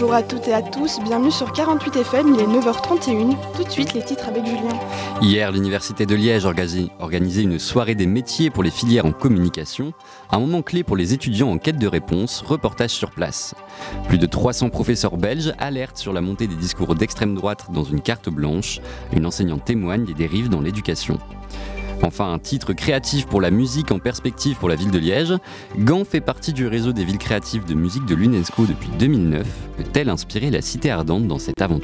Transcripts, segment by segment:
Bonjour à toutes et à tous, bienvenue sur 48 FM, il est 9h31. Tout de suite les titres avec Julien. Hier, l'Université de Liège organisait une soirée des métiers pour les filières en communication, un moment clé pour les étudiants en quête de réponse, reportage sur place. Plus de 300 professeurs belges alertent sur la montée des discours d'extrême droite dans une carte blanche. Une enseignante témoigne des dérives dans l'éducation. Enfin, un titre créatif pour la musique en perspective pour la ville de Liège. Gand fait partie du réseau des villes créatives de musique de l'UNESCO depuis 2009. Peut-elle inspirer la cité ardente dans cette aventure ?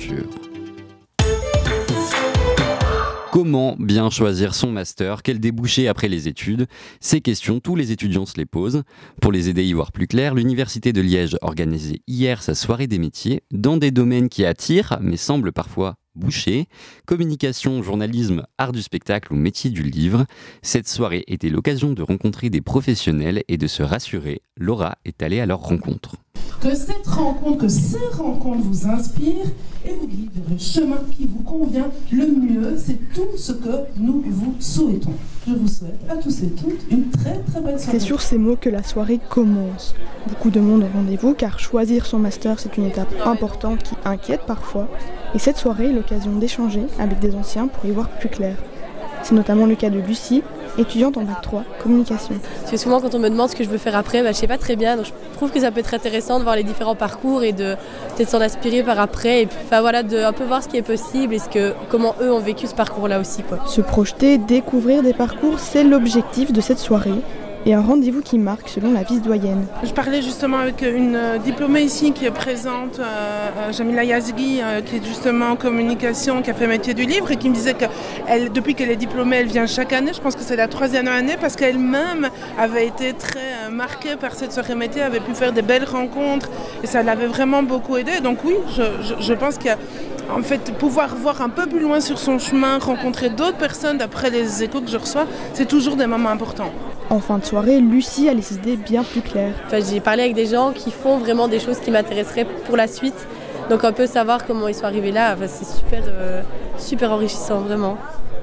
Comment bien choisir son master ? Quel débouché après les études ? Ces questions, tous les étudiants se les posent. Pour les aider à y voir plus clair, l'Université de Liège organisait hier sa soirée des métiers dans des domaines qui attirent, mais semblent parfois bouchés. Communication, journalisme, art du spectacle ou métier du livre. Cette soirée était l'occasion de rencontrer des professionnels et de se rassurer. Laura est allée à leur rencontre. Que ces rencontres vous inspirent et vous guident vers le chemin qui vous convient le mieux. C'est tout ce que nous vous souhaitons. Je vous souhaite à tous et toutes une très très belle soirée. C'est sur ces mots que la soirée commence. Beaucoup de monde au rendez-vous car choisir son master c'est une étape importante qui inquiète parfois. Et cette soirée est l'occasion d'échanger avec des anciens pour y voir plus clair. C'est notamment le cas de Lucie, étudiante en bac 3, communication. Parce que souvent quand on me demande ce que je veux faire après, je sais pas très bien. Donc je trouve que ça peut être intéressant de voir les différents parcours et de peut-être s'en inspirer par après. Et puis de un peu voir ce qui est possible et comment eux ont vécu ce parcours-là aussi, quoi. Se projeter, découvrir des parcours, c'est l'objectif de cette soirée. Et un rendez-vous qui marque selon la vice-doyenne. Je parlais justement avec une diplômée ici qui est présente, Jamila Yazghi, qui est justement en communication, qui a fait métier du livre et qui me disait que depuis qu'elle est diplômée, elle vient chaque année. Je pense que c'est la 3e année parce qu'elle-même avait été très marquée par cette soirée métier, avait pu faire des belles rencontres et ça l'avait vraiment beaucoup aidée. Donc oui, je pense qu'en fait, pouvoir voir un peu plus loin sur son chemin, rencontrer d'autres personnes d'après les échos que je reçois, c'est toujours des moments importants. En fin de soirée, Lucie a les idées bien plus claires. J'ai parlé avec des gens qui font vraiment des choses qui m'intéresseraient pour la suite. Donc un peu savoir comment ils sont arrivés là, c'est super enrichissant, vraiment.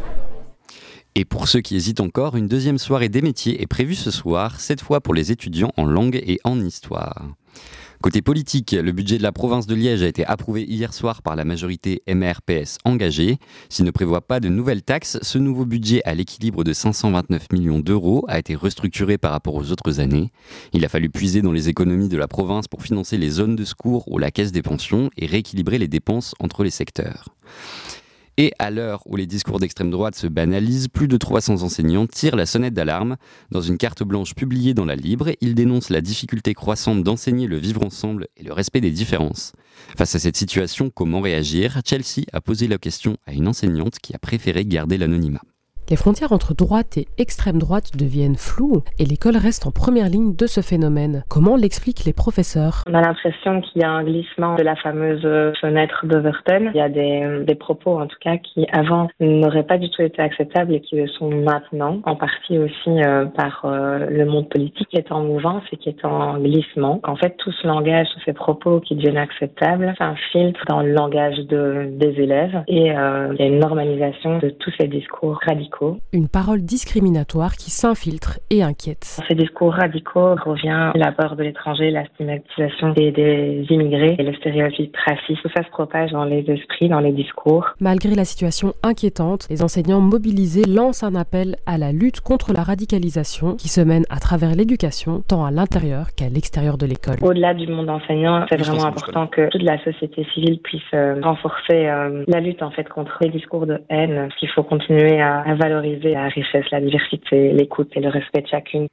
Et pour ceux qui hésitent encore, une deuxième soirée des métiers est prévue ce soir, cette fois pour les étudiants en langue et en histoire. Côté politique, le budget de la province de Liège a été approuvé hier soir par la majorité MRPS engagée. S'il ne prévoit pas de nouvelles taxes, ce nouveau budget à l'équilibre de 529 millions d'euros a été restructuré par rapport aux autres années. Il a fallu puiser dans les économies de la province pour financer les zones de secours ou la caisse des pensions et rééquilibrer les dépenses entre les secteurs. Et à l'heure où les discours d'extrême droite se banalisent, plus de 300 enseignants tirent la sonnette d'alarme. Dans une carte blanche publiée dans la Libre, ils dénoncent la difficulté croissante d'enseigner le vivre ensemble et le respect des différences. Face à cette situation, comment réagir ? Chelsea a posé la question à une enseignante qui a préféré garder l'anonymat. Les frontières entre droite et extrême droite deviennent floues et l'école reste en première ligne de ce phénomène. Comment l'expliquent les professeurs ? On a l'impression qu'il y a un glissement de la fameuse fenêtre d'Overton. Il y a des propos, en tout cas, qui avant n'auraient pas du tout été acceptables et qui le sont maintenant, en partie aussi par le monde politique qui est en mouvance et qui est en glissement. En fait, tout ce langage, tous ces propos qui deviennent acceptables s'infiltrent dans le langage des élèves et il y a une normalisation de tous ces discours radicaux. Une parole discriminatoire qui s'infiltre et inquiète. Ces discours radicaux revient la peur de l'étranger, la stigmatisation des immigrés et le stéréotype raciste. Tout ça se propage dans les esprits, dans les discours. Malgré la situation inquiétante, les enseignants mobilisés lancent un appel à la lutte contre la radicalisation qui se mène à travers l'éducation, tant à l'intérieur qu'à l'extérieur de l'école. Au-delà du monde enseignant, c'est vraiment important que toute la société civile puisse renforcer la lutte en fait contre les discours de haine. Il faut continuer à valoriser la richesse, la diversité, l'écoute et le respect de chacune.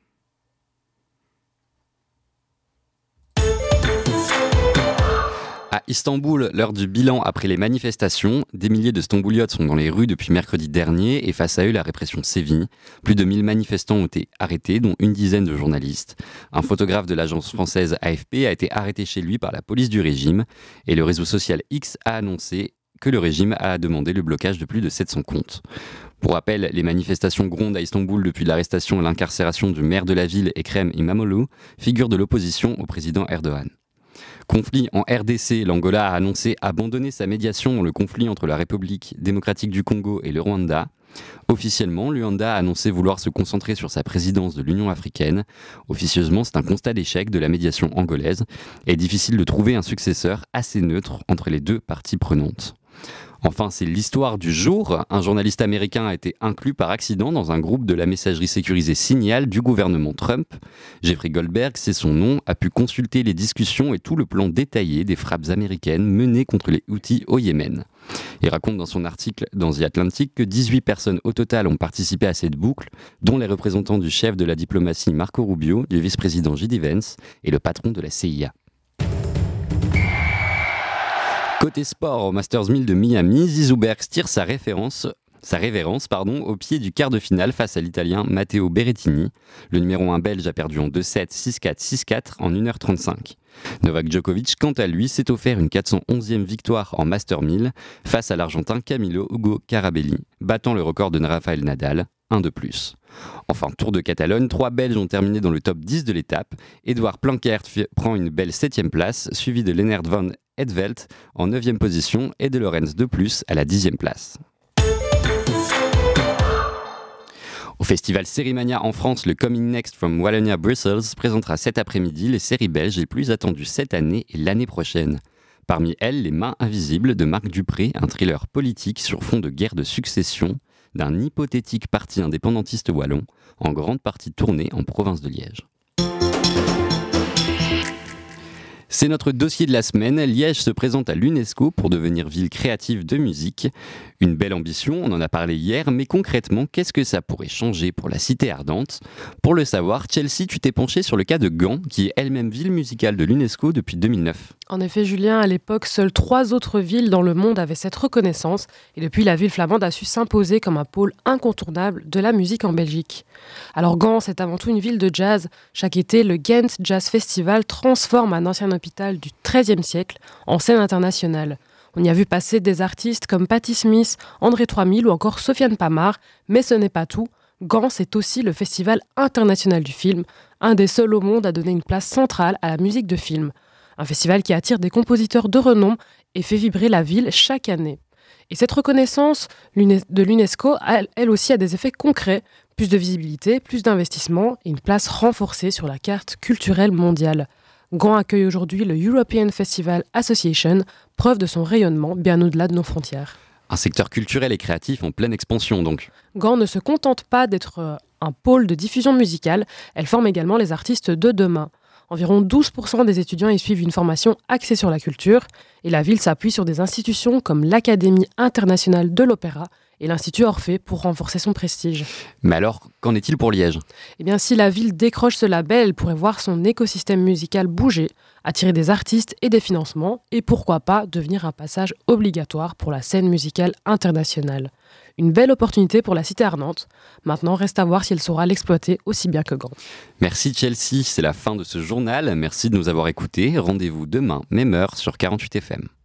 À Istanbul, l'heure du bilan après les manifestations, des milliers de Stambouliotes sont dans les rues depuis mercredi dernier et face à eux, la répression sévit. Plus de 1000 manifestants ont été arrêtés, dont une dizaine de journalistes. Un photographe de l'agence française AFP a été arrêté chez lui par la police du régime et le réseau social X a annoncé que le régime a demandé le blocage de plus de 700 comptes. Pour rappel, les manifestations grondent à Istanbul depuis l'arrestation et l'incarcération du maire de la ville Ekrem İmamoğlu, figure de l'opposition au président Erdogan. Conflit en RDC, l'Angola a annoncé abandonner sa médiation dans le conflit entre la République démocratique du Congo et le Rwanda. Officiellement, Luanda a annoncé vouloir se concentrer sur sa présidence de l'Union africaine. Officieusement, c'est un constat d'échec de la médiation angolaise et difficile de trouver un successeur assez neutre entre les deux parties prenantes. Enfin, c'est l'histoire du jour. Un journaliste américain a été inclus par accident dans un groupe de la messagerie sécurisée Signal du gouvernement Trump. Jeffrey Goldberg, c'est son nom, a pu consulter les discussions et tout le plan détaillé des frappes américaines menées contre les Houthis au Yémen. Il raconte dans son article dans The Atlantic que 18 personnes au total ont participé à cette boucle, dont les représentants du chef de la diplomatie Marco Rubio, du vice-président J.D. Vance et le patron de la CIA. Côté sport, au Masters 1000 de Miami, Zizou Bergs tire sa révérence au pied du quart de finale face à l'Italien Matteo Berrettini. Le numéro 1 belge a perdu en 2-7, 6-4, 6-4 en 1h35. Novak Djokovic, quant à lui, s'est offert une 411e victoire en Masters 1000 face à l'Argentin Camilo Hugo Carabelli, battant le record de Rafael Nadal, un de plus. Enfin, Tour de Catalogne, 3 Belges ont terminé dans le top 10 de l'étape. Edouard Plankert prend une belle 7e place, suivi de Lennart van Edvelt en 9e position et de Lorenz de Plus à la 10e place. Au festival Sérimania en France, le Coming Next from Wallonia Brussels présentera cet après-midi les séries belges les plus attendues cette année et l'année prochaine. Parmi elles, Les Mains Invisibles de Marc Dupré, un thriller politique sur fond de guerre de succession d'un hypothétique parti indépendantiste wallon, en grande partie tourné en province de Liège. C'est notre dossier de la semaine. Liège se présente à l'UNESCO pour devenir ville créative de musique. Une belle ambition, on en a parlé hier, mais concrètement, qu'est-ce que ça pourrait changer pour la cité ardente ? Pour le savoir, Chelsea, tu t'es penchée sur le cas de Gand, qui est elle-même ville musicale de l'UNESCO depuis 2009. En effet, Julien, à l'époque, seules 3 autres villes dans le monde avaient cette reconnaissance, et depuis, la ville flamande a su s'imposer comme un pôle incontournable de la musique en Belgique. Alors Gand, c'est avant tout une ville de jazz. Chaque été, le Ghent Jazz Festival transforme un ancien hôpital du XIIIe siècle en scène internationale. On y a vu passer des artistes comme Patti Smith, André 3000 ou encore Sofiane Pamar, mais ce n'est pas tout. Gand, c'est aussi le Festival international du film, un des seuls au monde à donner une place centrale à la musique de film. Un festival qui attire des compositeurs de renom et fait vibrer la ville chaque année. Et cette reconnaissance de l'UNESCO, elle aussi, a des effets concrets. Plus de visibilité, plus d'investissement et une place renforcée sur la carte culturelle mondiale. Gand accueille aujourd'hui le European Festival Association, preuve de son rayonnement bien au-delà de nos frontières. Un secteur culturel et créatif en pleine expansion donc. Gand ne se contente pas d'être un pôle de diffusion musicale, elle forme également les artistes de demain. Environ 12% des étudiants y suivent une formation axée sur la culture et la ville s'appuie sur des institutions comme l'Académie internationale de l'opéra et l'Institut Orphée pour renforcer son prestige. Mais alors, qu'en est-il pour Liège ? Eh bien, si la ville décroche ce label, elle pourrait voir son écosystème musical bouger, attirer des artistes et des financements, et pourquoi pas devenir un passage obligatoire pour la scène musicale internationale. Une belle opportunité pour la cité ardente. Maintenant, reste à voir si elle saura l'exploiter aussi bien que Gand. Merci Chelsea, c'est la fin de ce journal. Merci de nous avoir écoutés. Rendez-vous demain, même heure, sur 48 FM.